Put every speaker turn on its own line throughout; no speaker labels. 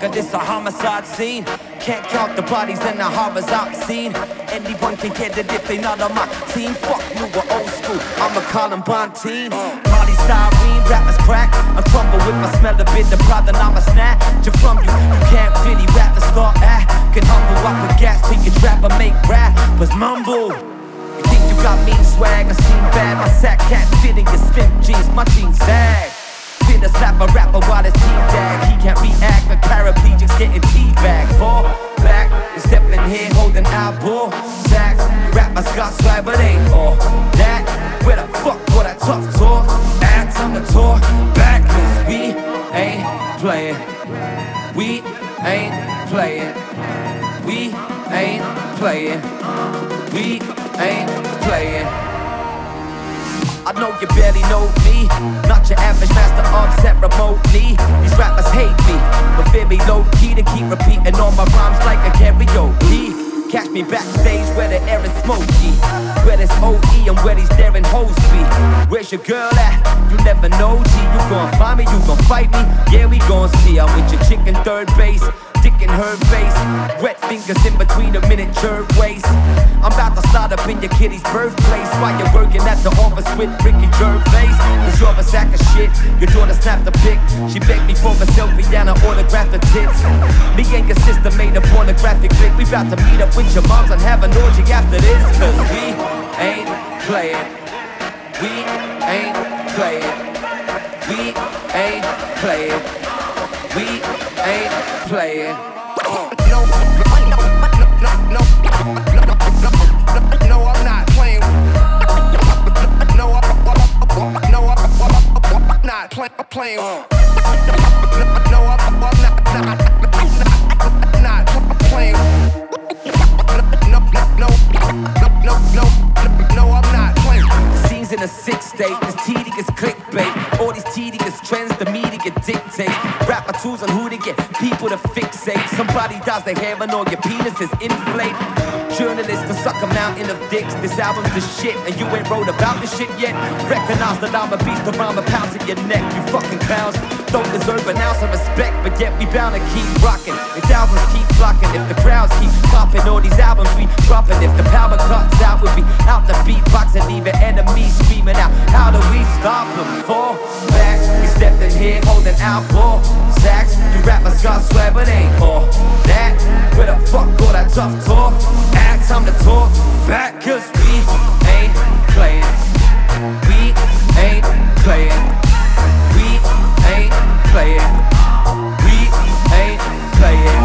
motherfucker, this a homicide scene. Can't count the bodies in the horrors I've seen. Anyone can get it if they not on my team. Fuck new or old school, I'm a Columbine teen. Molly styrene, rappers crack. I crumble with my smell a bit the pride, then I'm a snatch from you. You can't really rap the start can humble up with gas till you trap and make rappers mumble. You think you got mean swag, I seem bad. My sack can't fit in your slim jeans, my jeans sag. Finna slap a rapper while his team dag. He can't react, but paraplegics getting teabagged. Fall back, you stepping here holding eyeball sacks. Rappers got swag, but ain't all that. Where the fuck for that tough talk? Act on the tour back, cause we ain't playing. We ain't playing. We ain't playing. We ain't playing. I know you barely know me. Not your average master of ceremony. These rappers hate me, but fear me low-key to keep repeating all my rhymes like a karaoke. Catch me backstage where the air is smoky, where there's OE and where these daring hoes be. Where's your girl at? You never know, G. You gon' find me, you gon' fight me. Yeah, we gon' see. I'm with your chicken third base, dick in her face, wet fingers in between a miniature waist. I'm about to start up in your kitty's birthplace while you're working at the office with Ricky Gervais. Cause you're a sack of shit, your daughter snapped a pic. She begged me for a selfie and I autographed her tits. Me and your sister made a pornographic clip. We about to meet up with your moms and have an orgy after this. Cause we ain't playing. We ain't playing. We ain't playing. We ain't playing.
No, I'm not playing. No, I'm not playing. No, I'm not playing. No, I'm not playing.
Scenes in a sixth state, this tedious clickbait. All these tedious trends the media dictates. Rapper tools on who to get people to fixate. Somebody dyes their hair and all your penises inflate. Journalists can suck a mountain of dicks. This album's the shit and you ain't wrote about this shit yet. Recognize that I'm a beast around the pounds in your neck. You fucking clowns don't deserve an ounce of respect, but yet we bound to keep rocking. If thousands keep flocking, if the crowds keep popping, all these albums we dropping. If the power cuts out, we'll be out the beatbox and leaving enemies screaming out. How do we stop them? Fall back, we stepped in here holding out ball sacks. You rappers got swag, but ain't all that. Where the fuck all that tough talk? Act, time to talk back, cause we ain't playing. We ain't playing. We ain't playing. We ain't playing.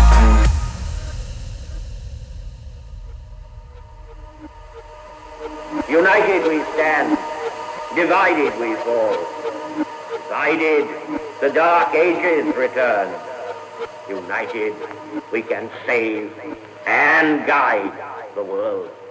United we stand, divided we fall. Divided, the dark ages return. United, we can save and guide the world.